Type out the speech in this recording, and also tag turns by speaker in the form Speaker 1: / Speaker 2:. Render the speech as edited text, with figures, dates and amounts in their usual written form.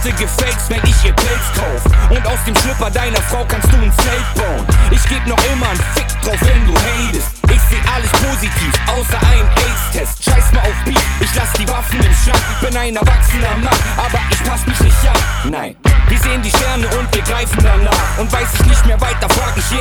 Speaker 1: Worte gefaked, wenn ich ihr Pilz kauf. Und aus dem Schlüpper deiner Frau kannst du ein Zelt bauen. Ich geb noch immer einen Fick drauf, wenn du hatest. Ich seh alles positiv, außer ein AIDS-Test. Scheiß mal auf Beef, ich lass die Waffen im Schrank. Bin ein erwachsener